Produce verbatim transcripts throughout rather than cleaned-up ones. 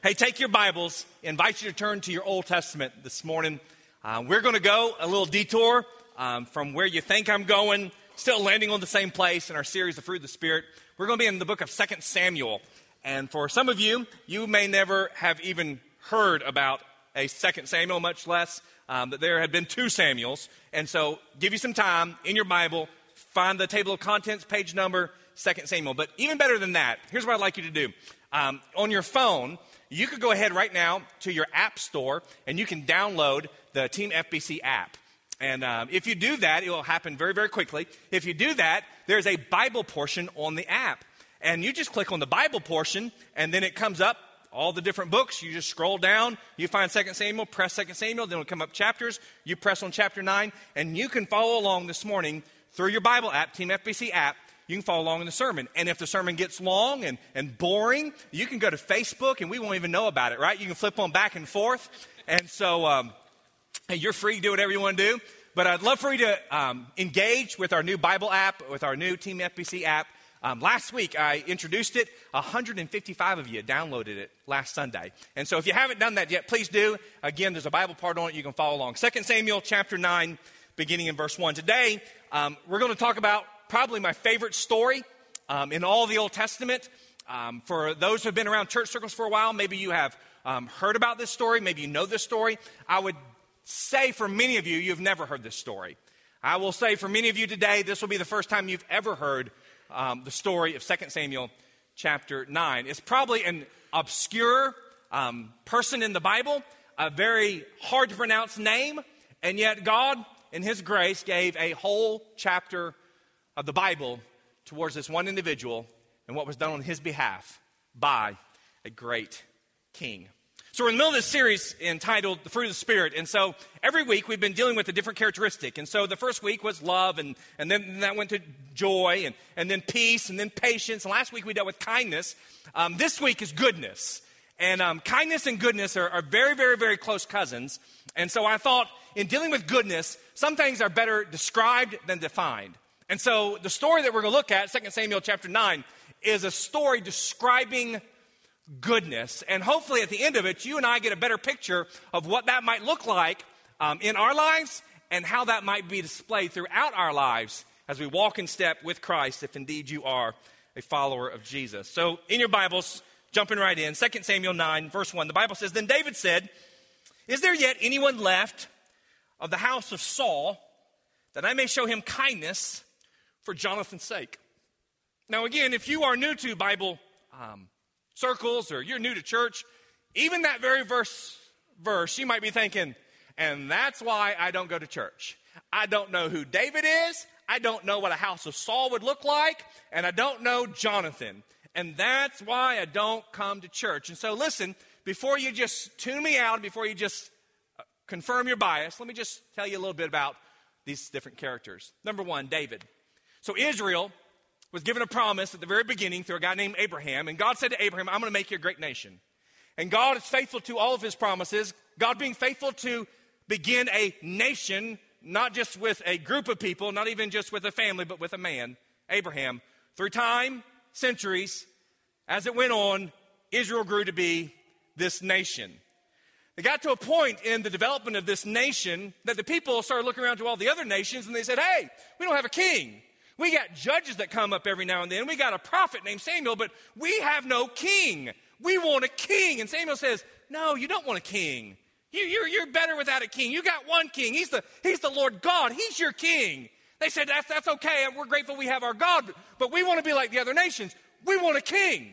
Hey, take your Bibles. I invite you to turn to your Old Testament this morning. Uh, we're going to go a little detour um, from where you think I'm going, still landing on the same place in our series, The Fruit of the Spirit. We're going to be in the book of Second Samuel. And for some of you, you may never have even heard about a Second Samuel, much less um, that there had been two Samuels. And so give you some time in your Bible, find the table of contents, page number, Second Samuel. But even better than that, here's what I'd like you to do. Um, on your phone, you could go ahead right now to your app store and you can download the Team F B C app. And um, if you do that, it will happen very, very quickly. If you do that, there's a Bible portion on the app. And you just click on the Bible portion and then it comes up, all the different books. You just scroll down, you find Second Samuel, press Second Samuel, then it'll come up chapters. You press on chapter nine and you can follow along this morning through your Bible app, Team F B C app. You can follow along in the sermon. And if the sermon gets long and, and boring, you can go to Facebook and we won't even know about it, right? You can flip on back and forth. And so um, hey, you're free to do whatever you want to do. But I'd love for you to um, engage with our new Bible app, with our new Team F B C app. Um, last week, I introduced it. one hundred fifty-five of you downloaded it last Sunday. And so if you haven't done that yet, please do. Again, there's a Bible part on it. You can follow along. Second Samuel chapter nine, beginning in verse one. Today, um, we're going to talk about probably my favorite story um, in all the Old Testament. Um, for those who have been around church circles for a while, maybe you have um, heard about this story. Maybe you know this story. I would say for many of you, you've never heard this story. I will say for many of you today, this will be the first time you've ever heard um, the story of Second Samuel chapter nine. It's probably an obscure um, person in the Bible, a very hard to pronounce name, and yet God, in His grace, gave a whole chapter of the Bible towards this one individual and what was done on his behalf by a great king. So we're in the middle of this series entitled The Fruit of the Spirit. And so every week we've been dealing with a different characteristic. And so the first week was love, and, and then that went to joy, and, and then peace, and then patience. And last week we dealt with kindness. Um, this week is goodness. And um, kindness and goodness are, are very, very, very close cousins. And so I thought in dealing with goodness, some things are better described than defined. And so the story that we're going to look at, Second Samuel chapter nine, is a story describing goodness. And hopefully at the end of it, you and I get a better picture of what that might look like um, in our lives and how that might be displayed throughout our lives as we walk in step with Christ, if indeed you are a follower of Jesus. So in your Bibles, jumping right in, Second Samuel nine, verse one, the Bible says, "Then David said, 'Is there yet anyone left of the house of Saul that I may show him kindness for Jonathan's sake?'" Now again, if you are new to Bible um, circles or you're new to church, even that very verse, verse, you might be thinking, and that's why I don't go to church. I don't know who David is. I don't know what a house of Saul would look like. And I don't know Jonathan. And that's why I don't come to church. And so listen, before you just tune me out, before you just uh, confirm your bias, let me just tell you a little bit about these different characters. Number one, David. So Israel was given a promise at the very beginning through a guy named Abraham. And God said to Abraham, "I'm going to make you a great nation." And God is faithful to all of his promises. God being faithful to begin a nation, not just with a group of people, not even just with a family, but with a man, Abraham. Through time, centuries, as it went on, Israel grew to be this nation. It got to a point in the development of this nation that the people started looking around to all the other nations and they said, "Hey, we don't have a king. We got judges that come up every now and then. We got a prophet named Samuel, but we have no king. We want a king." And Samuel says, "No, you don't want a king. You, you're, you're better without a king. You got one king. He's the, he's the Lord God. He's your king." They said, that's, that's okay. We're grateful we have our God, but we want to be like the other nations. We want a king.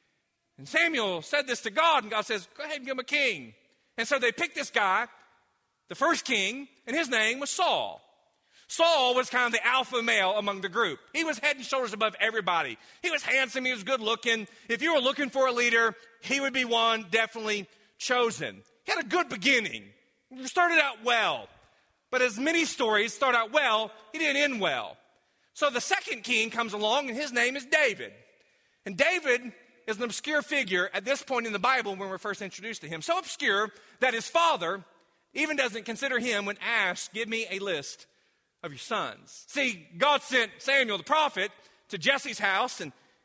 And Samuel said this to God, and God says, "Go ahead and give him a king." And so they picked this guy, the first king, and his name was Saul. Saul was kind of the alpha male among the group. He was head and shoulders above everybody. He was handsome. He was good looking. If you were looking for a leader, he would be one definitely chosen. He had a good beginning. He started out well. But as many stories start out well, he didn't end well. So the second king comes along, and his name is David. And David is an obscure figure at this point in the Bible when we're first introduced to him. So obscure that his father even doesn't consider him when asked, "Give me a list of your sons." See, God sent Samuel the prophet to Jesse's house, and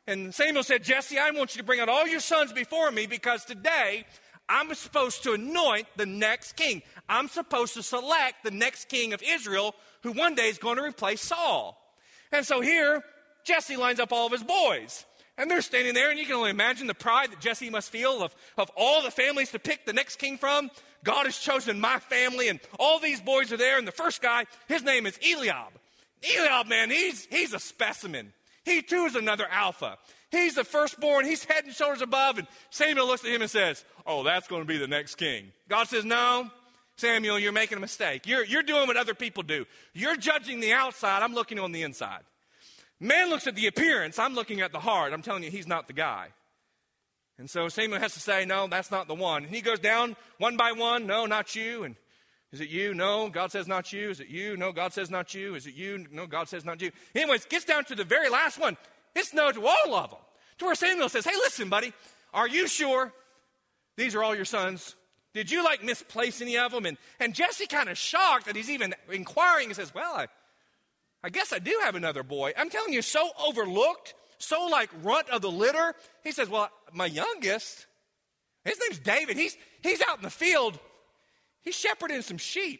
And Samuel said, Jesse, I want you to bring out all your sons before me because today I'm supposed to anoint the next king. I'm supposed to select the next king of Israel who one day is going to replace Saul. And so here, Jesse lines up all of his boys. And they're standing there, and you can only imagine the pride that Jesse must feel of, of all the families to pick the next king from. God has chosen my family, and all these boys are there. And the first guy, his name is Eliab. Eliab, man, he's, he's a specimen. He too is another alpha. He's the firstborn. He's head and shoulders above. And Samuel looks at him and says, oh, that's going to be the next king. God says, no, Samuel, you're making a mistake. You're, you're doing what other people do. You're judging the outside. I'm looking on the inside. Man looks at the appearance. I'm looking at the heart. I'm telling you, he's not the guy. And so Samuel has to say, no, that's not the one. And he goes down one by one. No, not you. And is it you? No, God says not you. Is it you? No, God says not you. Is it you? No, God says not you. Anyways, gets down to the very last one. It's no to all of them. To where Samuel says, hey, listen, buddy, are you sure these are all your sons? Did you, like, misplace any of them? And, and Jesse kind of shocked that he's even inquiring and says, well, I, I guess I do have another boy. I'm telling you, so overlooked, so, like, runt of the litter. He says, well, my youngest, his name's David. He's, he's out in the field. He's shepherding some sheep.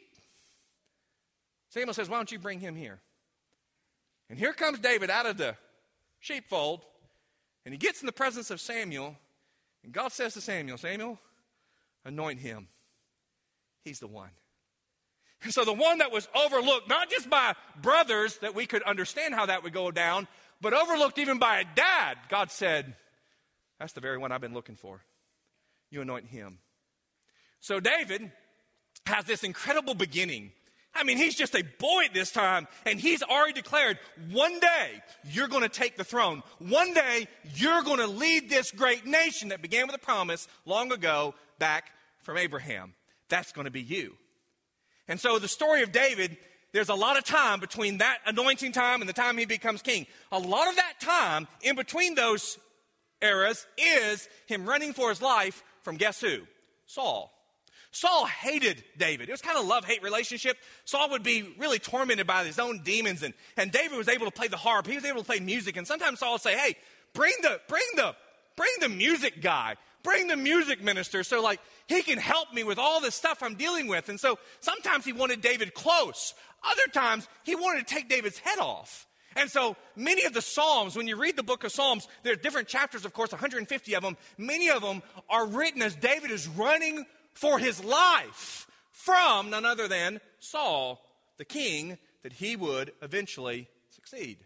Samuel says, why don't you bring him here? And here comes David out of the sheepfold, and he gets in the presence of Samuel, and God says to Samuel, Samuel, anoint him. He's the one. And so the one that was overlooked, not just by brothers that we could understand how that would go down, but overlooked even by a dad, God said, that's the very one I've been looking for. You anoint him. So David has this incredible beginning. I mean, he's just a boy at this time, and he's already declared, one day you're going to take the throne. One day you're going to lead this great nation that began with a promise long ago back from Abraham. That's going to be you. And so the story of David, there's a lot of time between that anointing time and the time he becomes king. A lot of that time in between those eras is him running for his life from guess who? Saul. Saul hated David. It was kind of a love-hate relationship. Saul would be really tormented by his own demons, and, and David was able to play the harp. He was able to play music, and sometimes Saul would say, hey, bring the, bring the, bring the music guy. Bring the music minister so, like, he can help me with all this stuff I'm dealing with. And so sometimes he wanted David close. Other times he wanted to take David's head off. And so many of the Psalms, when you read the book of Psalms, there are different chapters, of course, one hundred fifty of them. Many of them are written as David is running for his life from none other than Saul, the king, that he would eventually succeed.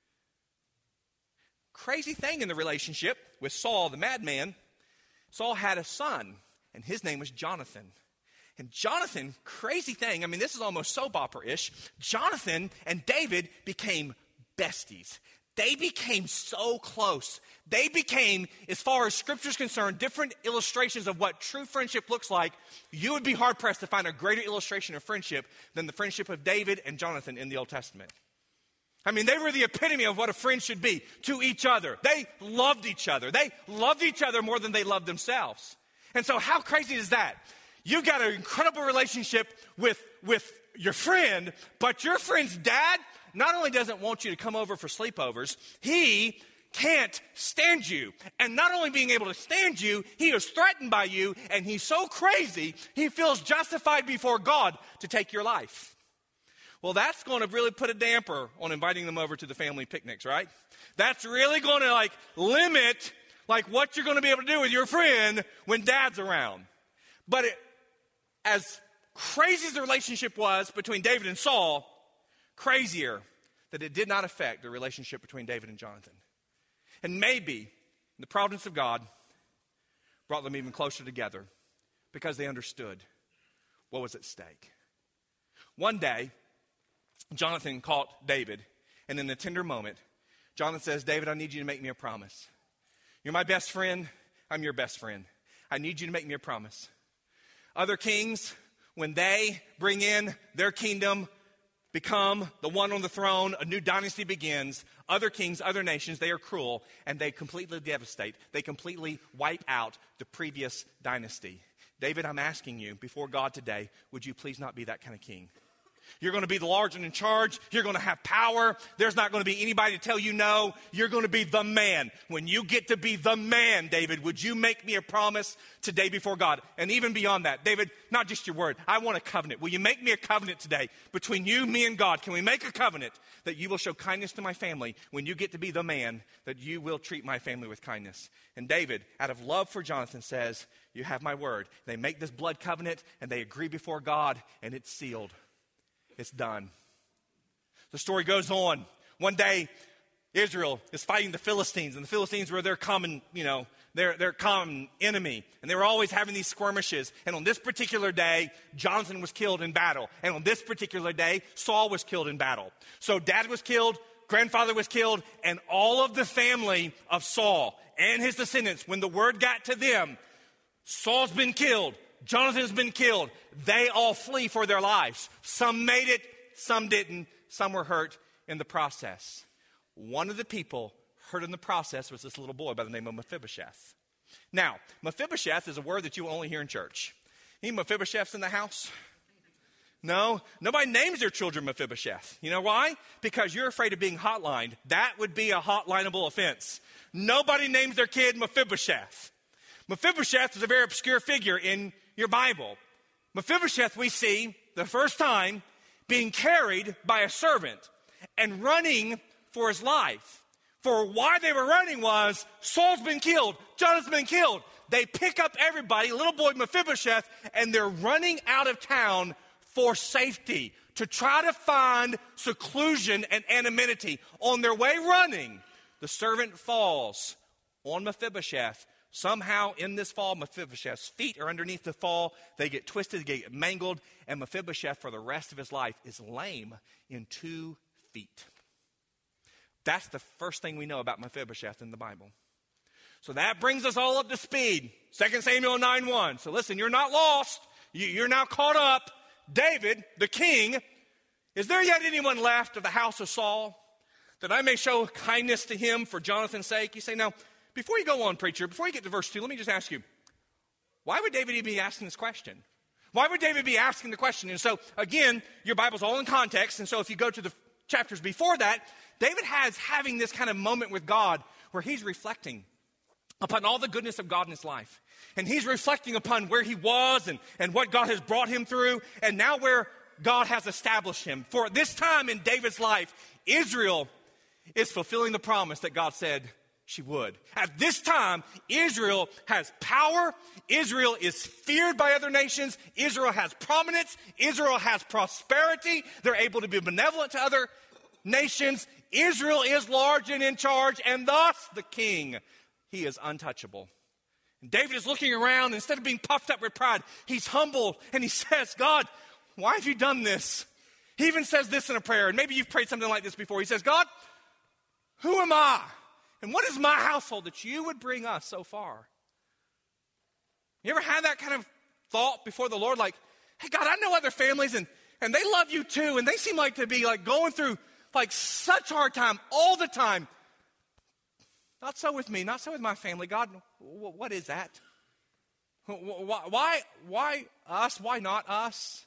Crazy thing in the relationship with Saul, the madman, Saul had a son, and his name was Jonathan. And Jonathan, crazy thing, I mean, this is almost soap opera-ish. Jonathan and David became besties. They became so close. They became, as far as Scripture's concerned, different illustrations of what true friendship looks like. You would be hard-pressed to find a greater illustration of friendship than the friendship of David and Jonathan in the Old Testament. I mean, they were the epitome of what a friend should be to each other. They loved each other. They loved each other more than they loved themselves. And so how crazy is that? You've got an incredible relationship with, with your friend, but your friend's dad not only doesn't want you to come over for sleepovers, he can't stand you. And not only being able to stand you, he is threatened by you, and he's so crazy, he feels justified before God to take your life. Well, that's going to really put a damper on inviting them over to the family picnics, right? That's really going to, like, limit, like, what you're going to be able to do with your friend when dad's around. But it, as crazy as the relationship was between David and Saul, crazier that it did not affect the relationship between David and Jonathan. And maybe the providence of God brought them even closer together because they understood what was at stake. One day, Jonathan caught David, and in a tender moment, Jonathan says, David, I need you to make me a promise. You're my best friend. I'm your best friend. I need you to make me a promise. Other kings, when they bring in their kingdom, become the one on the throne, a new dynasty begins. Other kings, other nations, they are cruel, and they completely devastate. They completely wipe out the previous dynasty. David, I'm asking you before God today, would you please not be that kind of king? You're going to be the large and in charge. You're going to have power. There's not going to be anybody to tell you no. You're going to be the man. When you get to be the man, David, would you make me a promise today before God? And even beyond that, David, not just your word. I want a covenant. Will you make me a covenant today between you, me, and God? Can we make a covenant that you will show kindness to my family when you get to be the man, that you will treat my family with kindness? And David, out of love for Jonathan, says, you have my word. They make this blood covenant, and they agree before God, and it's sealed. It's done. The story goes on. One day, Israel is fighting the Philistines, and the Philistines were their common, you know, their, their common enemy. And they were always having these skirmishes. And on this particular day, Jonathan was killed in battle. And on this particular day, Saul was killed in battle. So dad was killed, grandfather was killed, and all of the family of Saul and his descendants, when the word got to them, Saul's been killed, Jonathan's been killed, they all flee for their lives. Some made it, some didn't, some were hurt in the process. One of the people hurt in the process was this little boy by the name of Mephibosheth. Now, Mephibosheth is a word that you will only hear in church. Any Mephibosheths in the house? No, nobody names their children Mephibosheth. You know why? Because you're afraid of being hotlined. That would be a hotlineable offense. Nobody names their kid Mephibosheth. Mephibosheth is a very obscure figure in your Bible. Mephibosheth, we see the first time being carried by a servant and running for his life. For why they were running was Saul's been killed, Jonathan's been killed. They pick up everybody, little boy Mephibosheth, and they're running out of town for safety to try to find seclusion and anonymity. On their way running, the servant falls on Mephibosheth. Somehow in this fall, Mephibosheth's feet are underneath the fall. They get twisted, they get mangled, and Mephibosheth for the rest of his life is lame in two feet. That's the first thing we know about Mephibosheth in the Bible. So that brings us all up to speed. Second Samuel nine one. So listen, you're not lost. You're now caught up. David, the king, is there yet anyone left of the house of Saul that I may show kindness to him for Jonathan's sake? You say, now, before you go on, preacher, before you get to verse two, let me just ask you, why would David even be asking this question? Why would David be asking the question? And so, again, your Bible's all in context, and so if you go to the chapters before that, David has having this kind of moment with God where he's reflecting upon all the goodness of God in his life. And he's reflecting upon where he was and, and what God has brought him through, and now where God has established him. For at this time in David's life, Israel is fulfilling the promise that God said she would. At this time, Israel has power. Israel is feared by other nations. Israel has prominence. Israel has prosperity. They're able to be benevolent to other nations. Israel is large and in charge, and thus the king, he is untouchable. And David is looking around. Instead of being puffed up with pride, he's humbled, and he says, God, why have you done this? He even says this in a prayer, and maybe you've prayed something like this before. He says, God, who am I? And what is my household that you would bring us so far? You ever had that kind of thought before the Lord? Like, hey, God, I know other families, and, and they love you too, and they seem like to be like going through like such hard time all the time. Not so with me, not so with my family. God, what is that? Why, why us? Why not us?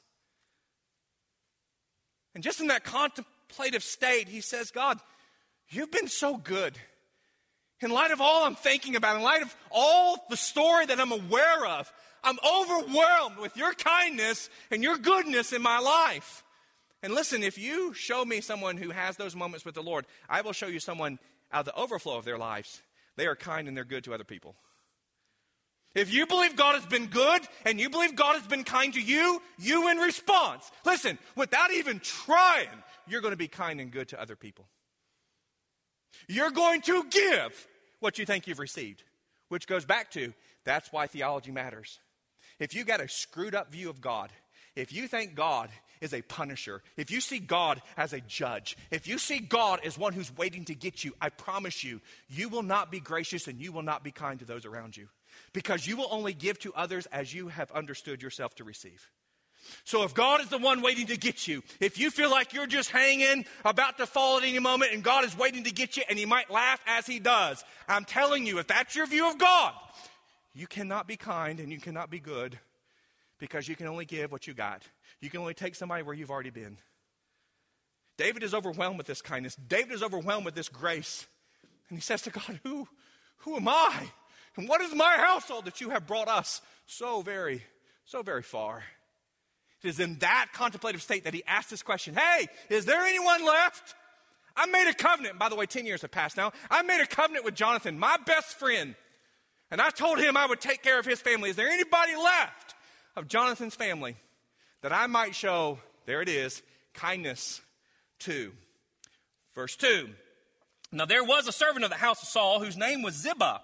And just in that contemplative state, he says, God, you've been so good. In light of all I'm thinking about, in light of all the story that I'm aware of, I'm overwhelmed with your kindness and your goodness in my life. And listen, if you show me someone who has those moments with the Lord, I will show you someone out of the overflow of their lives. They are kind and they're good to other people. If you believe God has been good and you believe God has been kind to you, you in response, listen, without even trying, you're going to be kind and good to other people. You're going to give what you think you've received, which goes back to, that's why theology matters. If you got a screwed up view of God, if you think God is a punisher, if you see God as a judge, if you see God as one who's waiting to get you, I promise you, you will not be gracious and you will not be kind to those around you, because you will only give to others as you have understood yourself to receive. So if God is the one waiting to get you, if you feel like you're just hanging, about to fall at any moment, and God is waiting to get you, and he might laugh as he does, I'm telling you, if that's your view of God, you cannot be kind and you cannot be good, because you can only give what you got. You can only take somebody where you've already been. David is overwhelmed with this kindness. David is overwhelmed with this grace. And he says to God, who, who am I? And what is my household that you have brought us so very, so very far? It is in that contemplative state that he asked this question. Hey, is there anyone left? I made a covenant. By the way, ten years have passed now. I made a covenant with Jonathan, my best friend. And I told him I would take care of his family. Is there anybody left of Jonathan's family that I might show, there it is, kindness to? Verse two. Now there was a servant of the house of Saul whose name was Ziba.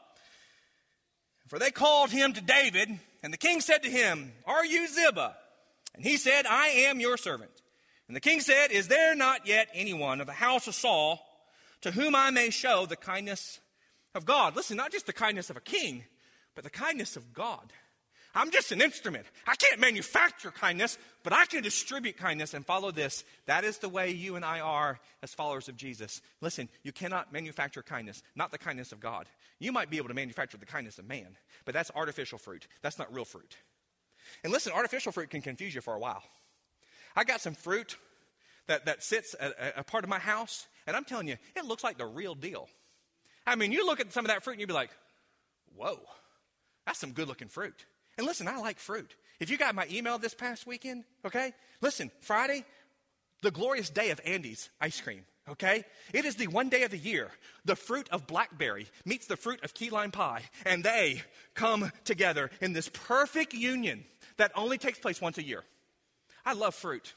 For they called him to David, and the king said to him, are you Ziba? And he said, I am your servant. And the king said, is there not yet anyone of the house of Saul to whom I may show the kindness of God? Listen, not just the kindness of a king, but the kindness of God. I'm just an instrument. I can't manufacture kindness, but I can distribute kindness. And follow this. That is the way you and I are as followers of Jesus. Listen, you cannot manufacture kindness, not the kindness of God. You might be able to manufacture the kindness of man, but that's artificial fruit. That's not real fruit. And listen, artificial fruit can confuse you for a while. I got some fruit that, that sits at a, a part of my house, and I'm telling you, it looks like the real deal. I mean, you look at some of that fruit and you'd be like, whoa, that's some good-looking fruit. And listen, I like fruit. If you got my email this past weekend, okay, listen, Friday, the glorious day of Andy's ice cream, okay? It is the one day of the year. The fruit of blackberry meets the fruit of key lime pie, and they come together in this perfect union that only takes place once a year. I love fruit.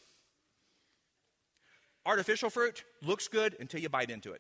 Artificial fruit looks good until you bite into it.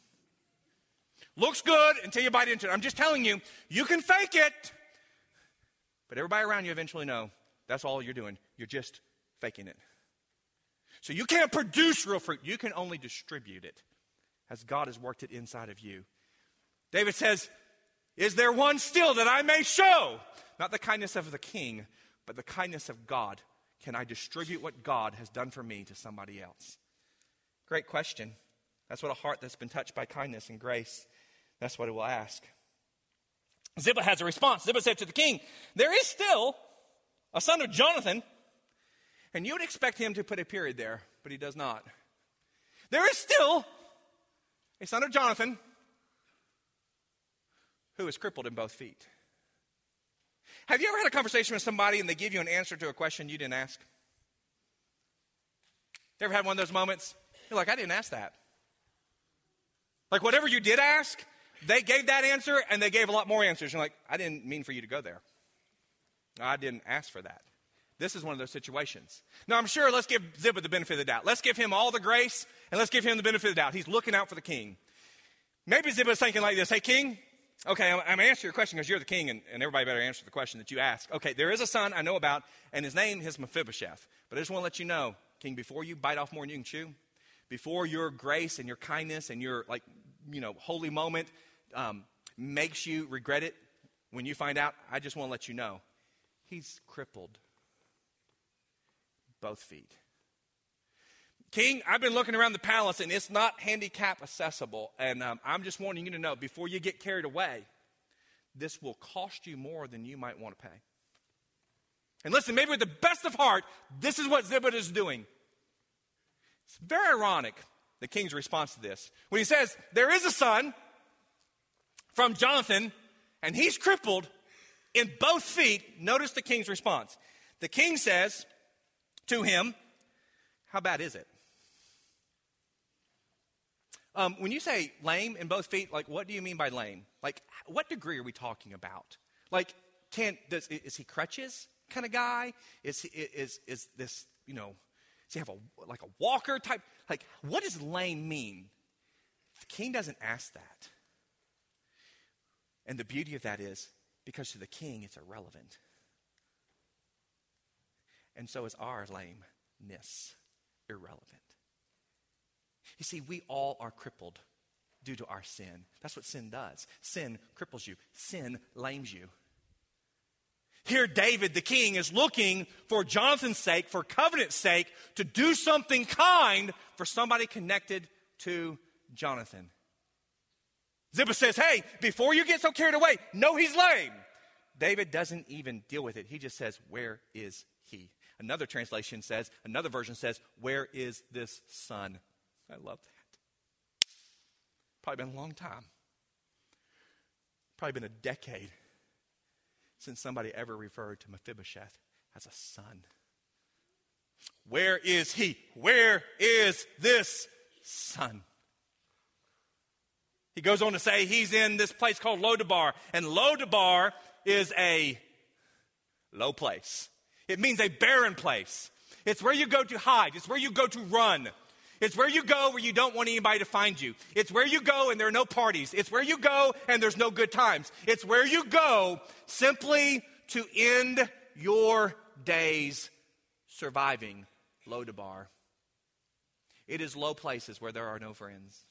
Looks good until you bite into it. I'm just telling you, you can fake it. But everybody around you eventually know that's all you're doing. You're just faking it. So you can't produce real fruit. You can only distribute it as God has worked it inside of you. David says, is there one still that I may show? Not the kindness of the king, but the kindness of God. Can I distribute what God has done for me to somebody else? Great question. That's what a heart that's been touched by kindness and grace, that's what it will ask. Ziba has a response. Ziba said to the king, there is still a son of Jonathan, and you would expect him to put a period there, but he does not. There is still a son of Jonathan who is crippled in both feet. Have you ever had a conversation with somebody and they give you an answer to a question you didn't ask? You ever had one of those moments? You're like, I didn't ask that. Like whatever you did ask, they gave that answer and they gave a lot more answers. You're like, I didn't mean for you to go there. I didn't ask for that. This is one of those situations. Now, I'm sure let's give Ziba the benefit of the doubt. Let's give him all the grace and let's give him the benefit of the doubt. He's looking out for the king. Maybe Ziba's thinking like this, hey, king, okay, I'm, I'm going to answer your question because you're the king and, and everybody better answer the question that you ask. Okay, there is a son I know about and his name is Mephibosheth. But I just want to let you know, king, before you bite off more than you can chew, before your grace and your kindness and your, like, you know, holy moment um, makes you regret it when you find out, I just want to let you know, he's crippled. Both feet. King, I've been looking around the palace and it's not handicap accessible. And um, I'm just wanting you to know, before you get carried away, this will cost you more than you might want to pay. And listen, maybe with the best of heart, this is what Ziba is doing. It's very ironic, the king's response to this. When he says, there is a son from Jonathan, and he's crippled in both feet. Notice the king's response. The king says to him, how bad is it? Um, when you say lame in both feet, like what do you mean by lame? Like what degree are we talking about? Like can does is he crutches kind of guy? Is he, is is this, you know, does he have a like a walker type? Like what does lame mean? The king doesn't ask that. And the beauty of that is because to the king it's irrelevant. And so is our lameness irrelevant. You see, we all are crippled due to our sin. That's what sin does. Sin cripples you. Sin lames you. Here, David, the king, is looking for Jonathan's sake, for covenant's sake, to do something kind for somebody connected to Jonathan. Ziba says, hey, before you get so carried away, know he's lame. David doesn't even deal with it. He just says, where is he? Another translation says, another version says, where is this son? I love that. Probably been a long time. Probably been a decade since somebody ever referred to Mephibosheth as a son. Where is he? Where is this son? He goes on to say he's in this place called Lodabar. And Lodabar is a low place. It means a barren place. It's where you go to hide. It's where you go to run. It's where you go where you don't want anybody to find you. It's where you go and there are no parties. It's where you go and there's no good times. It's where you go simply to end your days surviving Lodabar. It is low places where there are no friends.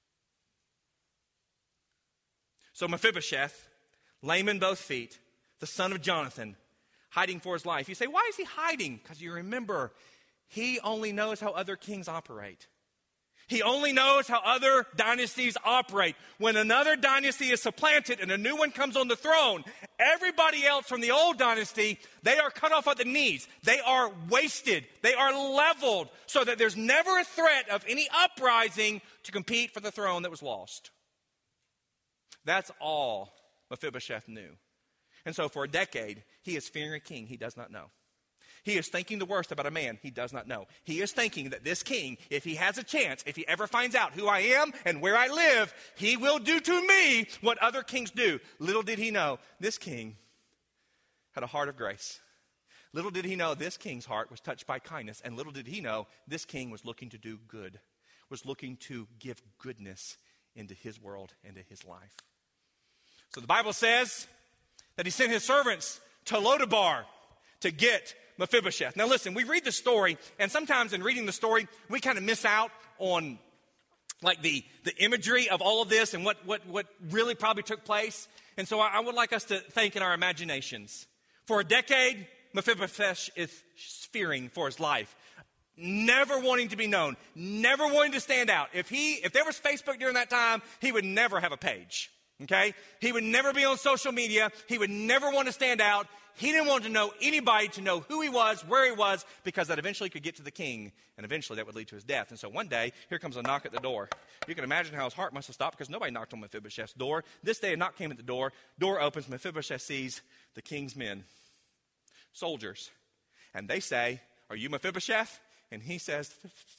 So Mephibosheth, lame in both feet, the son of Jonathan, hiding for his life. You say, why is he hiding? Because you remember, he only knows how other kings operate. He only knows how other dynasties operate. When another dynasty is supplanted and a new one comes on the throne, everybody else from the old dynasty, they are cut off at the knees. They are wasted. They are leveled so that there's never a threat of any uprising to compete for the throne that was lost. That's all Mephibosheth knew. And so for a decade, he is fearing a king he does not know. He is thinking the worst about a man he does not know. He is thinking that this king, if he has a chance, if he ever finds out who I am and where I live, he will do to me what other kings do. Little did he know, this king had a heart of grace. Little did he know this king's heart was touched by kindness. And little did he know this king was looking to do good, was looking to give goodness into his world, into his life. So the Bible says that he sent his servants to Lodabar to get Mephibosheth. Now listen, we read the story, and sometimes in reading the story, we kind of miss out on like the, the imagery of all of this and what, what, what really probably took place. And so I, I would like us to think in our imaginations. For a decade, Mephibosheth is fearing for his life, never wanting to be known, never wanting to stand out. If he, if there was Facebook during that time, he would never have a page. Okay? He would never be on social media. He would never want to stand out. He didn't want to know anybody to know who he was, where he was, because that eventually could get to the king, and eventually that would lead to his death. And so one day, here comes a knock at the door. You can imagine how his heart must have stopped because nobody knocked on Mephibosheth's door. This day a knock came at the door. Door opens. Mephibosheth sees the king's men, soldiers. And they say, are you Mephibosheth? And he says,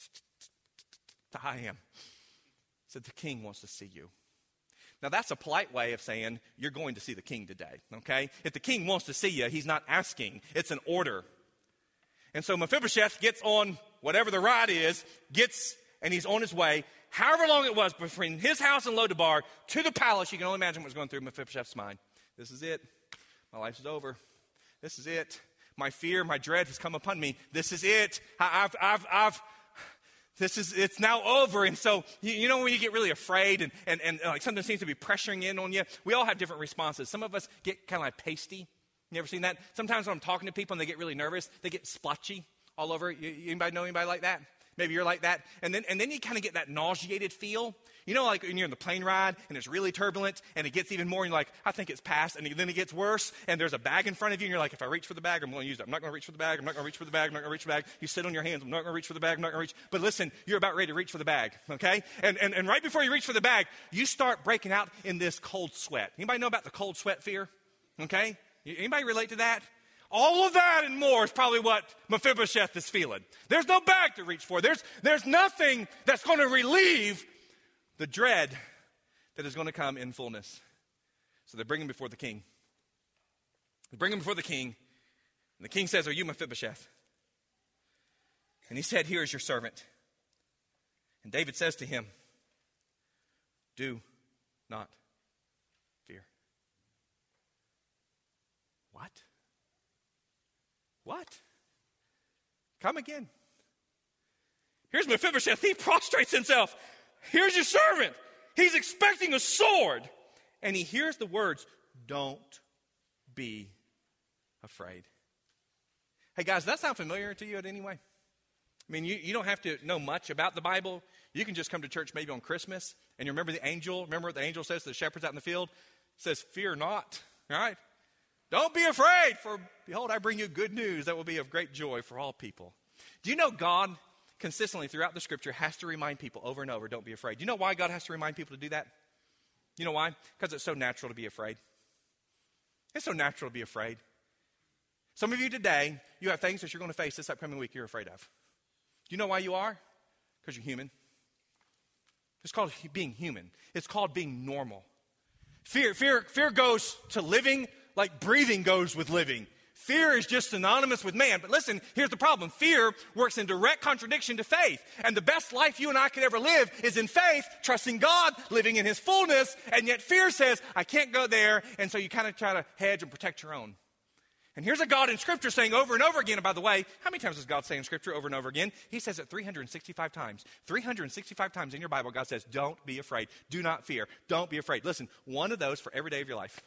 I am. Said, the king wants to see you. Now, that's a polite way of saying you're going to see the king today, okay? If the king wants to see you, he's not asking. It's an order. And so Mephibosheth gets on whatever the ride is, gets, and he's on his way. However long it was between his house and Lodabar to the palace, you can only imagine what's going through Mephibosheth's mind. This is it. My life is over. This is it. My fear, my dread has come upon me. This is it. I, I've, I've, I've, This is, it's now over. And so, you, you know, when you get really afraid and, and, and like something seems to be pressuring in on you, we all have different responses. Some of us get kind of like pasty. You ever seen that? Sometimes when I'm talking to people and they get really nervous, they get splotchy all over. You, anybody know anybody like that? Maybe you're like that. And then, and then you kind of get that nauseated feel. You know, like when you're in the plane ride and it's really turbulent and it gets even more and you're like, I think it's past. And then it gets worse and there's a bag in front of you and you're like, if I reach for the bag, I'm going to use it. I'm not going to reach for the bag. I'm not going to reach for the bag. I'm not going to reach for the bag. You sit on your hands. I'm not going to reach for the bag. I'm not going to reach. But listen, you're about ready to reach for the bag, okay? And, and, and right before you reach for the bag, you start breaking out in this cold sweat. Anybody know about the cold sweat fear? Okay? Anybody relate to that? All of that and more is probably what Mephibosheth is feeling. There's no bag to reach for. There's, there's nothing that's going to relieve the dread that is going to come in fullness. So they bring him before the king. They bring him before the king. And the king says, are you Mephibosheth? And he said, here is your servant. And David says to him, do not fear. What? What? Come again. Here's Mephibosheth. He prostrates himself. Here's your servant. He's expecting a sword. And he hears the words, don't be afraid. Hey guys, does that sound familiar to you in any way? I mean, you, you don't have to know much about the Bible. You can just come to church maybe on Christmas and you remember the angel. Remember what the angel says to the shepherds out in the field? It says, fear not, right? Don't be afraid, for behold, I bring you good news that will be of great joy for all people. Do you know God consistently throughout the scripture has to remind people over and over, don't be afraid. Do you know why God has to remind people to do that? You know why? Because it's so natural to be afraid. It's so natural to be afraid. Some of you today, you have things that you're going to face this upcoming week you're afraid of. Do you know why you are? Because you're human. It's called being human. It's called being normal. Fear, fear, fear goes to living like breathing goes with living. Fear is just synonymous with man. But listen, here's the problem. Fear works in direct contradiction to faith. And the best life you and I could ever live is in faith, trusting God, living in his fullness. And yet fear says, I can't go there. And so you kind of try to hedge and protect your own. And here's a God in Scripture saying over and over again, and by the way, how many times does God say in Scripture over and over again? He says it three hundred sixty-five times. three hundred sixty-five times in your Bible, God says, don't be afraid. Do not fear. Don't be afraid. Listen, one of those for every day of your life.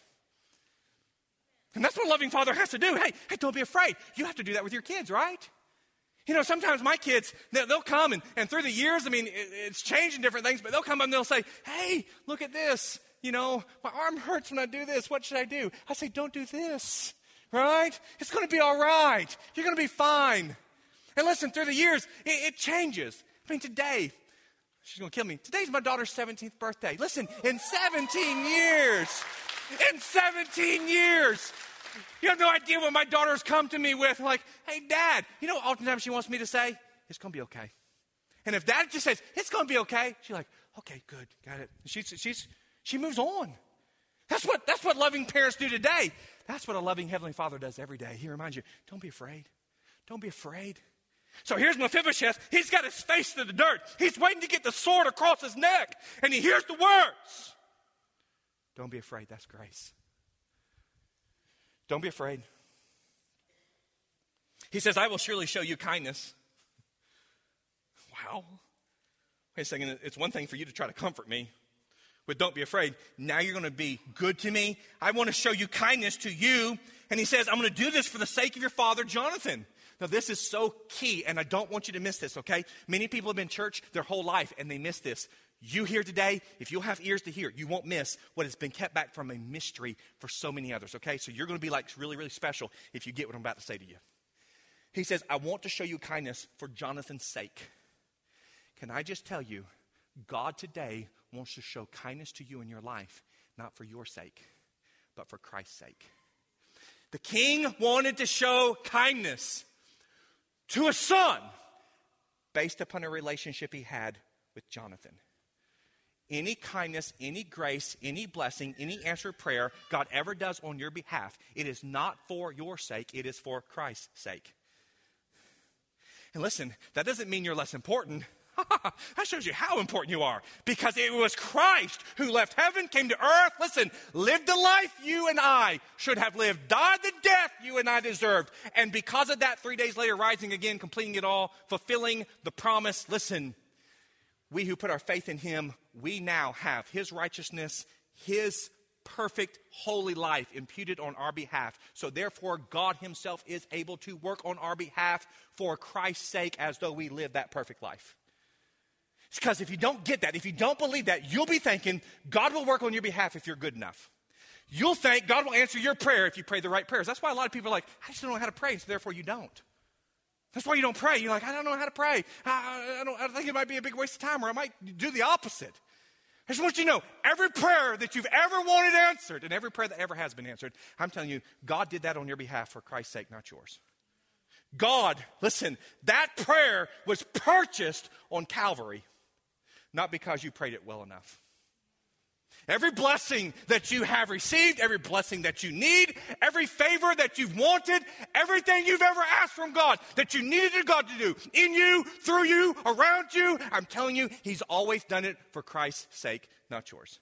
And that's what a loving father has to do. Hey, hey, don't be afraid. You have to do that with your kids, right? You know, sometimes my kids, they'll come and, and through the years, I mean, it, it's changing different things, but they'll come up and they'll say, hey, look at this. You know, my arm hurts when I do this. What should I do? I say, don't do this, right? It's going to be all right. You're going to be fine. And listen, through the years, it, it changes. I mean, today, she's going to kill me. Today's my daughter's seventeenth birthday. Listen, in seventeen years, in seventeen years, you have no idea what my daughter's come to me with. Like, hey, Dad, you know what oftentimes she wants me to say? It's going to be okay. And if Dad just says, it's going to be okay, she's like, okay, good, got it. She's, she's, she moves on. That's what, that's what loving parents do today. That's what a loving Heavenly Father does every day. He reminds you, don't be afraid. Don't be afraid. So here's Mephibosheth. He's got his face to the dirt. He's waiting to get the sword across his neck. And he hears the words. Don't be afraid. That's grace. Don't be afraid. He says, I will surely show you kindness. Wow. Wait a second. It's one thing for you to try to comfort me, but don't be afraid. Now you're going to be good to me. I want to show you kindness to you. And he says, I'm going to do this for the sake of your father, Jonathan. Now, this is so key, and I don't want you to miss this, okay? Many people have been in church their whole life, and they miss this. You here today, if you'll have ears to hear, you won't miss what has been kept back from a mystery for so many others, okay? So you're going to be like really, really special if you get what I'm about to say to you. He says, I want to show you kindness for Jonathan's sake. Can I just tell you, God today wants to show kindness to you in your life, not for your sake, but for Christ's sake. The king wanted to show kindness to a son based upon a relationship he had with Jonathan. Any kindness, any grace, any blessing, any answered prayer God ever does on your behalf, it is not for your sake, it is for Christ's sake. And listen, that doesn't mean you're less important. That shows you how important you are. Because it was Christ who left heaven, came to earth, listen, lived the life you and I should have lived, died the death you and I deserved. And because of that, three days later, rising again, completing it all, fulfilling the promise. Listen, we who put our faith in him, we now have his righteousness, his perfect, holy life imputed on our behalf. So therefore, God himself is able to work on our behalf for Christ's sake as though we live that perfect life. It's because if you don't get that, if you don't believe that, you'll be thinking God will work on your behalf if you're good enough. You'll think God will answer your prayer if you pray the right prayers. That's why a lot of people are like, I just don't know how to pray, so therefore you don't. That's why you don't pray. You're like, I don't know how to pray. I, I, don't, I think it might be a big waste of time, or I might do the opposite. I just want you to know, every prayer that you've ever wanted answered, and every prayer that ever has been answered, I'm telling you, God did that on your behalf for Christ's sake, not yours. God, listen, that prayer was purchased on Calvary. Not because you prayed it well enough. Every blessing that you have received, every blessing that you need, every favor that you've wanted, everything you've ever asked from God that you needed God to do in you, through you, around you, I'm telling you, he's always done it for Christ's sake, not yours.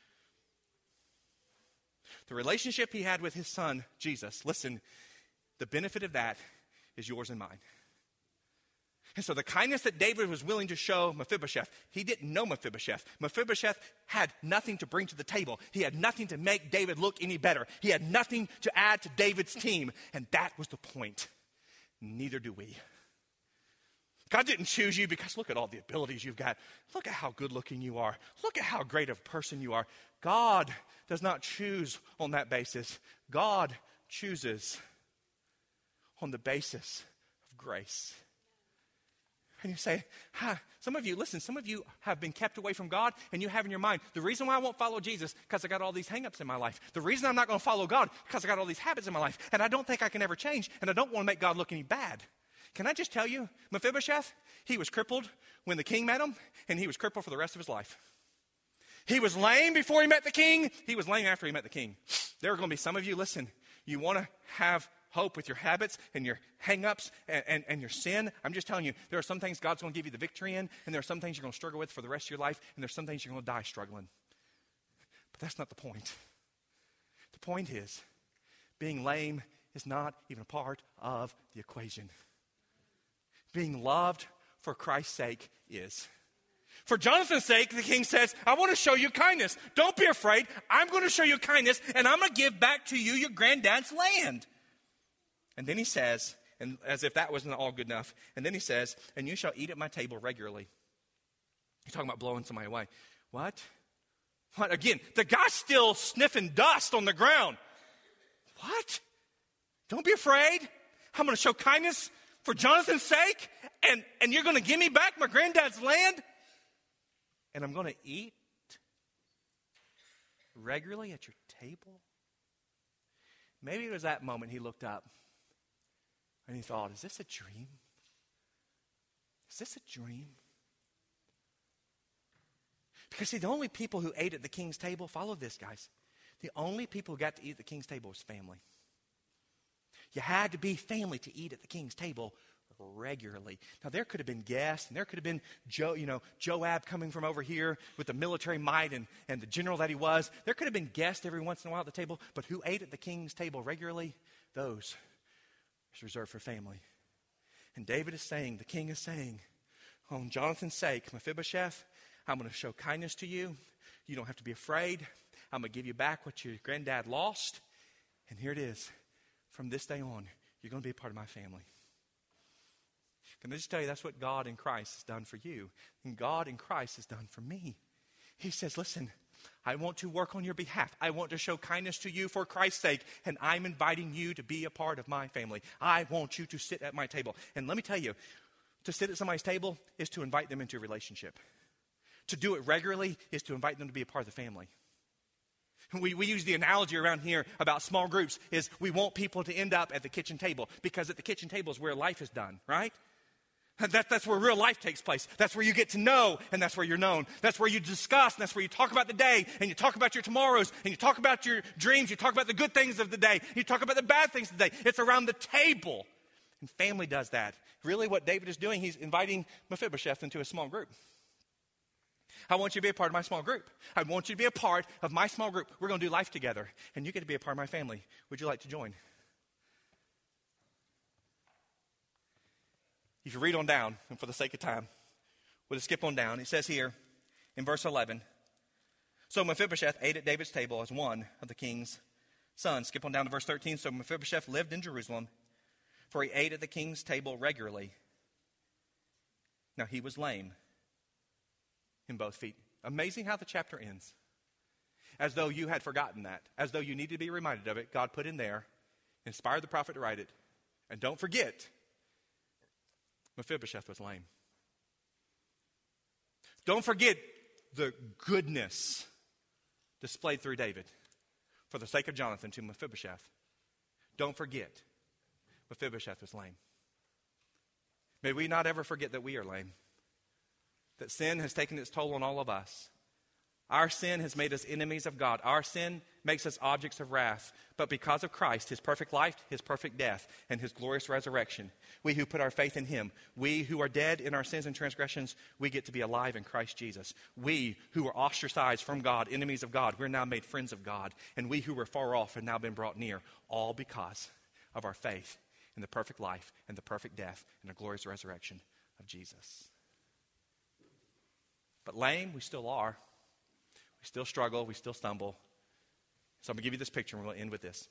The relationship he had with his son, Jesus, listen, the benefit of that is yours and mine. And so the kindness that David was willing to show Mephibosheth, he didn't know Mephibosheth. Mephibosheth had nothing to bring to the table. He had nothing to make David look any better. He had nothing to add to David's team. And that was the point. Neither do we. God didn't choose you because look at all the abilities you've got. Look at how good looking you are. Look at how great of a person you are. God does not choose on that basis. God chooses on the basis of grace. And you say, huh, some of you, listen, some of you have been kept away from God, and you have in your mind, the reason why I won't follow Jesus, because I got all these hang-ups in my life. The reason I'm not going to follow God, because I got all these habits in my life, and I don't think I can ever change, and I don't want to make God look any bad. Can I just tell you, Mephibosheth, he was crippled when the king met him, and he was crippled for the rest of his life. He was lame before he met the king. He was lame after he met the king. There are going to be some of you, listen, you want to have hope with your habits and your hang-ups and, and, and your sin. I'm just telling you, there are some things God's going to give you the victory in, and there are some things you're going to struggle with for the rest of your life, and there's some things you're going to die struggling. But that's not the point. The point is, being lame is not even a part of the equation. Being loved for Christ's sake is. For Jonathan's sake, the king says, I want to show you kindness. Don't be afraid. I'm going to show you kindness, and I'm going to give back to you your granddad's land. And then he says, and as if that wasn't all good enough, and then he says, and you shall eat at my table regularly. You're talking about blowing somebody away. What? What? Again, the guy's still sniffing dust on the ground. What? Don't be afraid. I'm going to show kindness for Jonathan's sake, and, and you're going to give me back my granddad's land? And I'm going to eat regularly at your table? Maybe it was that moment he looked up and he thought, is this a dream? Is this a dream? Because see, the only people who ate at the king's table, follow this, guys. The only people who got to eat at the king's table was family. You had to be family to eat at the king's table regularly. Now, there could have been guests, and there could have been Joe, you know, Joab coming from over here with the military might and, and the general that he was. There could have been guests every once in a while at the table, but who ate at the king's table regularly? Those is reserved for family. And David is saying, the king is saying, on Jonathan's sake, Mephibosheth, I'm going to show kindness to you. You don't have to be afraid. I'm going to give you back what your granddad lost. And here it is. From this day on, you're going to be a part of my family. Can I just tell you, that's what God in Christ has done for you. And God in Christ has done for me. He says, listen, I want to work on your behalf. I want to show kindness to you for Christ's sake. And I'm inviting you to be a part of my family. I want you to sit at my table. And let me tell you, to sit at somebody's table is to invite them into a relationship. To do it regularly is to invite them to be a part of the family. We, we use the analogy around here about small groups is we want people to end up at the kitchen table, because at the kitchen table is where life is done, right? That, that's where real life takes place. That's where you get to know, and that's where you're known. That's where you discuss, and that's where you talk about the day, and you talk about your tomorrows, and you talk about your dreams, you talk about the good things of the day, you talk about the bad things of the day. It's around the table. And family does that. Really what David is doing, he's inviting Mephibosheth into a small group. I want you to be a part of my small group. I want you to be a part of my small group. We're going to do life together, and you get to be a part of my family. Would you like to join? If you read on down, and for the sake of time, we'll just skip on down. It says here in verse eleven, so Mephibosheth ate at David's table as one of the king's sons. Skip on down to verse thirteen. So Mephibosheth lived in Jerusalem, for he ate at the king's table regularly. Now he was lame in both feet. Amazing how the chapter ends. As though you had forgotten that. As though you needed to be reminded of it. God put in there, inspired the prophet to write it. And don't forget, Mephibosheth was lame. Don't forget the goodness displayed through David for the sake of Jonathan to Mephibosheth. Don't forget, Mephibosheth was lame. May we not ever forget that we are lame. That sin has taken its toll on all of us. Our sin has made us enemies of God. Our sin makes us objects of wrath. But because of Christ, his perfect life, his perfect death, and his glorious resurrection, we who put our faith in him, we who are dead in our sins and transgressions, we get to be alive in Christ Jesus. We who were ostracized from God, enemies of God, we're now made friends of God. And we who were far off have now been brought near, all because of our faith in the perfect life and the perfect death and the glorious resurrection of Jesus. But lame, we still are. We still struggle. We still stumble. So I'm going to give you this picture, and we're going to end with this.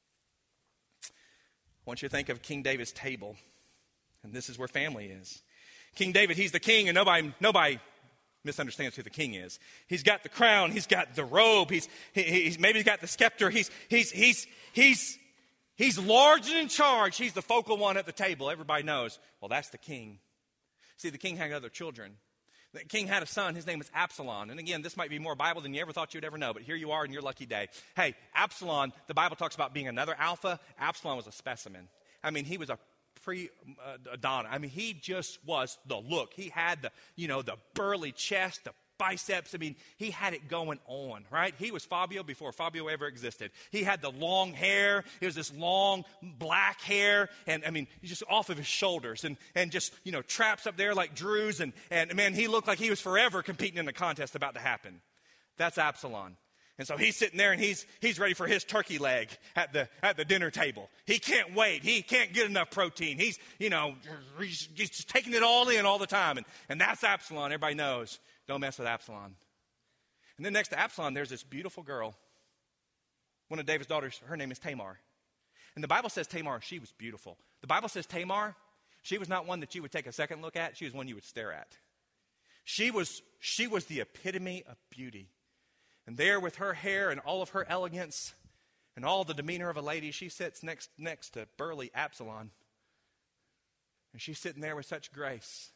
I want you to think of King David's table. And this is where family is. King David, he's the king, and nobody nobody misunderstands who the king is. He's got the crown. He's got the robe. He's, he, he's maybe he's got the scepter. He's, he's, he's, he's He's large and in charge. He's the focal one at the table. Everybody knows, well, that's the king. See, the king had other children. The king had a son. His name was Absalom. And again, this might be more Bible than you ever thought you'd ever know, but here you are in your lucky day. Hey, Absalom, the Bible talks about being another alpha. Absalom was a specimen. I mean, he was a pre-Adonai. I mean, he just was the look. He had the, you know, the burly chest, the biceps. I mean, he had it going on, right? He was Fabio before Fabio ever existed. He had the long hair. It was this long black hair, and I mean, just off of his shoulders, and and just, you know, traps up there like Drew's, and and man, he looked like he was forever competing in the contest about to happen. That's Absalom. And so he's sitting there, and he's he's ready for his turkey leg at the at the dinner table. He can't wait. He can't get enough protein. He's, you know, he's, he's just taking it all in all the time, and and that's Absalom. Everybody knows. Don't mess with Absalom. And then next to Absalom, there's this beautiful girl. One of David's daughters, her name is Tamar. And the Bible says Tamar, she was beautiful. The Bible says Tamar, she was not one that you would take a second look at. She was one you would stare at. She was, she was the epitome of beauty. And there with her hair and all of her elegance and all the demeanor of a lady, she sits next, next to burly Absalom. And she's sitting there with such grace,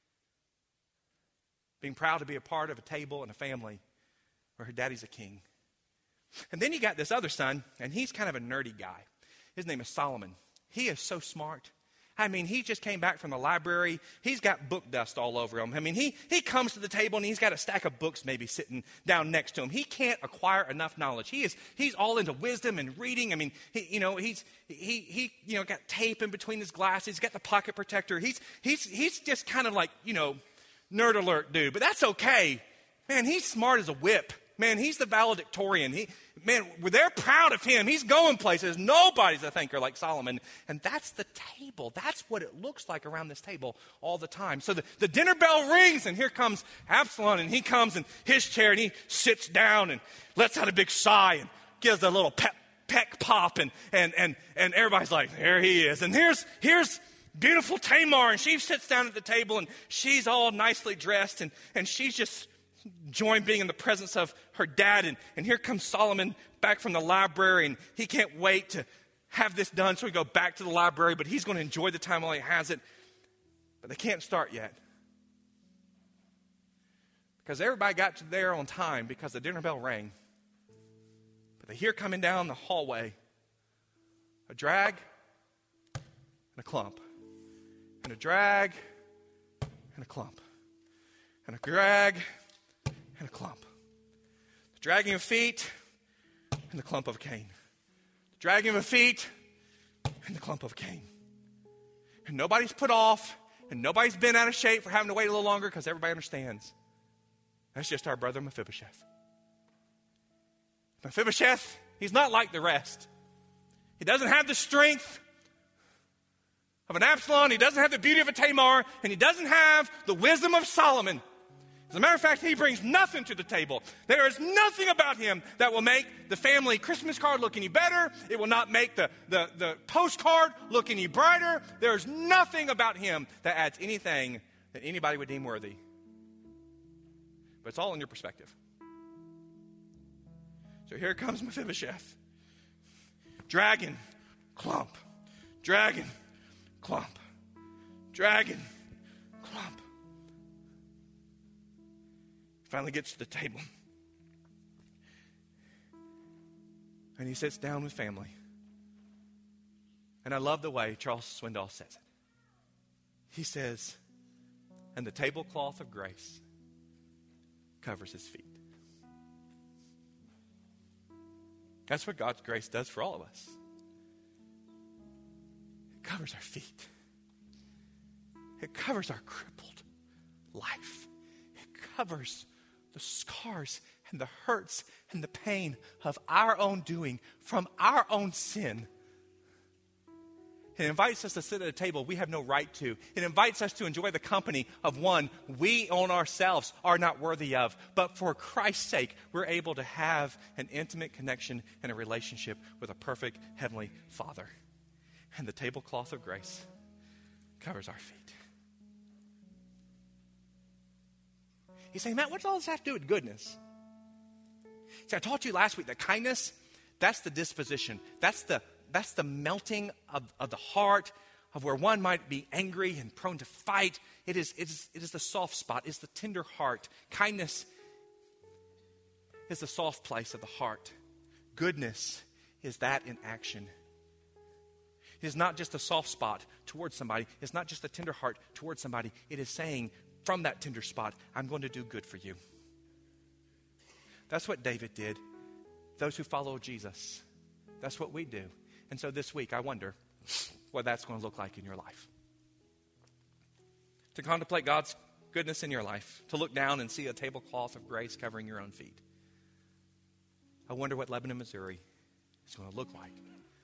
being proud to be a part of a table and a family where her daddy's a king. And then you got this other son, and he's kind of a nerdy guy. His name is Solomon. He is so smart. I mean, he just came back from the library. He's got book dust all over him. I mean, he, he comes to the table, and he's got a stack of books maybe sitting down next to him. He can't acquire enough knowledge. He is he's all into wisdom and reading. I mean, he, you know, he's he he you know got tape in between his glasses. He's got the pocket protector. He's he's he's just kind of like, you know, nerd alert dude, but that's okay. Man, he's smart as a whip. Man, he's the valedictorian. He, man, they're proud of him. He's going places. Nobody's a thinker like Solomon. And that's the table. That's what it looks like around this table all the time. So the, the dinner bell rings, and here comes Absalom, and he comes in his chair, and he sits down and lets out a big sigh and gives a little pep, peck pop, and and and and everybody's like, there he is. And here's here's beautiful Tamar, and she sits down at the table, and she's all nicely dressed, and, and she's just enjoying being in the presence of her dad. And, and here comes Solomon back from the library, and he can't wait to have this done, so we go back to the library, but he's going to enjoy the time while he has it. But they can't start yet, because everybody got to there on time because the dinner bell rang. But they hear coming down the hallway a drag and a clump. And a drag, and a clump. And a drag, and a clump. The dragging of feet, and the clump of a cane. The dragging of feet, and the clump of a cane. And nobody's put off, and nobody's been out of shape for having to wait a little longer, because everybody understands. That's just our brother Mephibosheth. Mephibosheth, he's not like the rest. He doesn't have the strength of an Absalom. He doesn't have the beauty of a Tamar, and he doesn't have the wisdom of Solomon. As a matter of fact, he brings nothing to the table. There is nothing about him that will make the family Christmas card look any better. It will not make the, the, the postcard look any brighter. There is nothing about him that adds anything that anybody would deem worthy. But it's all in your perspective. So here comes Mephibosheth. Dragon, clump, dragon, clump, dragon, clump. Finally gets to the table. And he sits down with family. And I love the way Charles Swindoll says it. He says, and the tablecloth of grace covers his feet. That's what God's grace does for all of us. It covers our feet. It covers our crippled life. It covers the scars and the hurts and the pain of our own doing from our own sin. It invites us to sit at a table we have no right to. It invites us to enjoy the company of one we on ourselves are not worthy of. But for Christ's sake, we're able to have an intimate connection and a relationship with a perfect Heavenly Father. And the tablecloth of grace covers our feet. You say, Matt, what does all this have to do with goodness? See, I taught you last week that kindness, that's the disposition. That's the that's the melting of, of the heart, of where one might be angry and prone to fight. It is, it is, it is the soft spot. It's the tender heart. Kindness is the soft place of the heart. Goodness is that in action. It is not just a soft spot towards somebody. It's not just a tender heart towards somebody. It is saying from that tender spot, I'm going to do good for you. That's what David did. Those who follow Jesus, that's what we do. And so this week, I wonder what that's going to look like in your life. To contemplate God's goodness in your life, to look down and see a tablecloth of grace covering your own feet. I wonder what Lebanon, Missouri is going to look like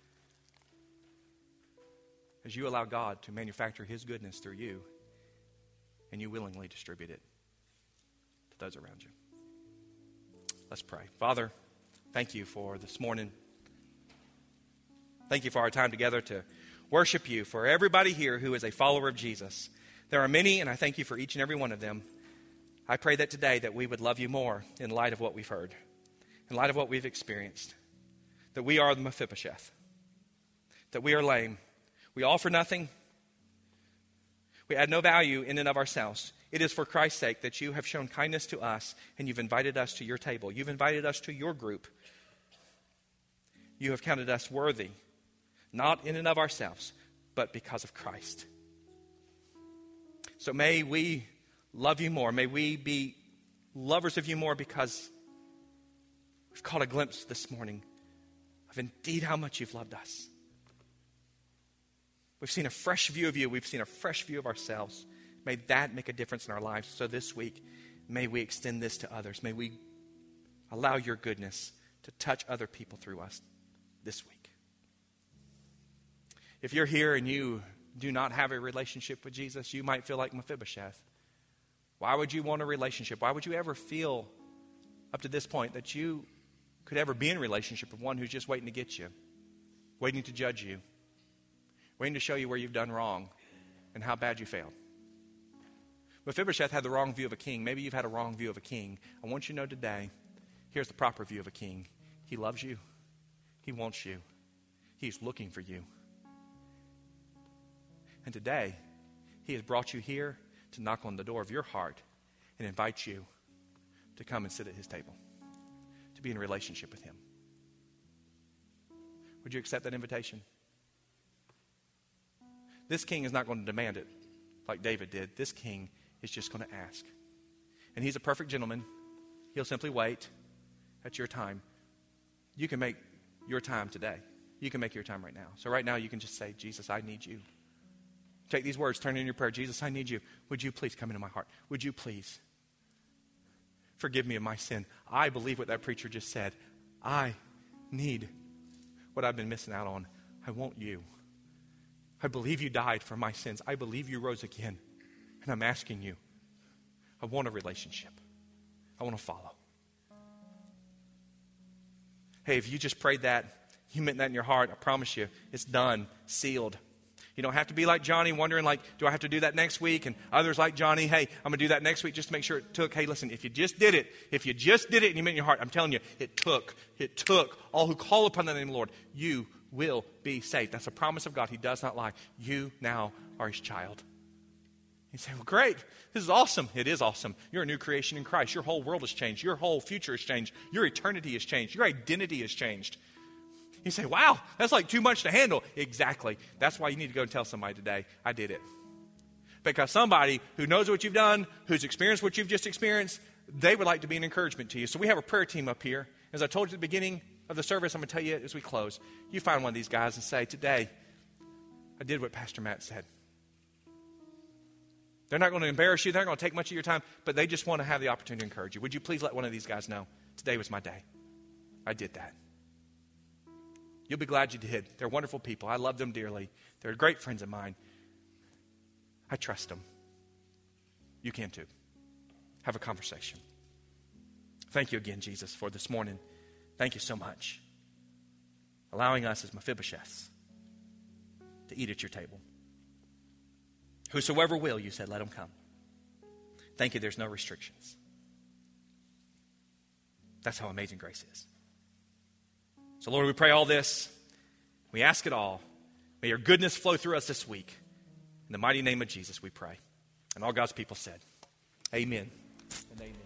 as you allow God to manufacture His goodness through you and you willingly distribute it to those around you. Let's pray. Father, thank you for this morning. Thank you for our time together to worship you. For everybody here who is a follower of Jesus, there are many, and I thank you for each and every one of them. I pray that today that we would love you more in light of what we've heard, in light of what we've experienced, that we are the Mephibosheth, that we are lame, we offer nothing, we add no value in and of ourselves. It is for Christ's sake that you have shown kindness to us and you've invited us to your table. You've invited us to your group. You have counted us worthy, not in and of ourselves, but because of Christ. So may we love you more. May we be lovers of you more because we've caught a glimpse this morning of indeed how much you've loved us. We've seen a fresh view of you. We've seen a fresh view of ourselves. May that make a difference in our lives. So this week, may we extend this to others. May we allow your goodness to touch other people through us this week. If you're here and you do not have a relationship with Jesus, you might feel like Mephibosheth. Why would you want a relationship? Why would you ever feel up to this point that you could ever be in a relationship with one who's just waiting to get you, waiting to judge you, waiting to show you where you've done wrong and how bad you failed? Mephibosheth had the wrong view of a king. Maybe you've had a wrong view of a king. I want you to know today, here's the proper view of a king. He loves you. He wants you. He's looking for you. And today, he has brought you here to knock on the door of your heart and invite you to come and sit at his table, to be in a relationship with him. Would you accept that invitation? This king is not going to demand it like David did. This king is just going to ask. And he's a perfect gentleman. He'll simply wait at your time. You can make your time today. You can make your time right now. So right now you can just say, Jesus, I need you. Take these words, turn it in your prayer. Jesus, I need you. Would you please come into my heart? Would you please forgive me of my sin? I believe what that preacher just said. I need what I've been missing out on. I want you. I believe you died for my sins. I believe you rose again. And I'm asking you, I want a relationship. I want to follow. Hey, if you just prayed that, you meant that in your heart, I promise you, it's done, sealed. You don't have to be like Johnny wondering, like, do I have to do that next week? And others like Johnny, hey, I'm going to do that next week just to make sure it took. Hey, listen, if you just did it, if you just did it and you meant in your heart, I'm telling you, it took. It took. All who call upon the name of the Lord, you will be saved. That's a promise of God. He does not lie. You now are his child. You say, well, great. This is awesome. It is awesome. You're a new creation in Christ. Your whole world has changed. Your whole future has changed. Your eternity has changed. Your identity has changed. You say, wow, that's like too much to handle. Exactly. That's why you need to go and tell somebody today, I did it. Because somebody who knows what you've done, who's experienced what you've just experienced, they would like to be an encouragement to you. So we have a prayer team up here. As I told you at the beginning of the service, I'm going to tell you as we close. You find one of these guys and say, today, I did what Pastor Matt said. They're not going to embarrass you. They're not going to take much of your time, but they just want to have the opportunity to encourage you. Would you please let one of these guys know, today was my day. I did that. You'll be glad you did. They're wonderful people. I love them dearly. They're great friends of mine. I trust them. You can too. Have a conversation. Thank you again, Jesus, for this morning. Thank you so much. Allowing us as Mephibosheths to eat at your table. Whosoever will, you said, let him come. Thank you, there's no restrictions. That's how amazing grace is. So, Lord, we pray all this We ask it all. May your goodness flow through us this week. In the mighty name of Jesus, we pray. And all God's people said, amen and amen.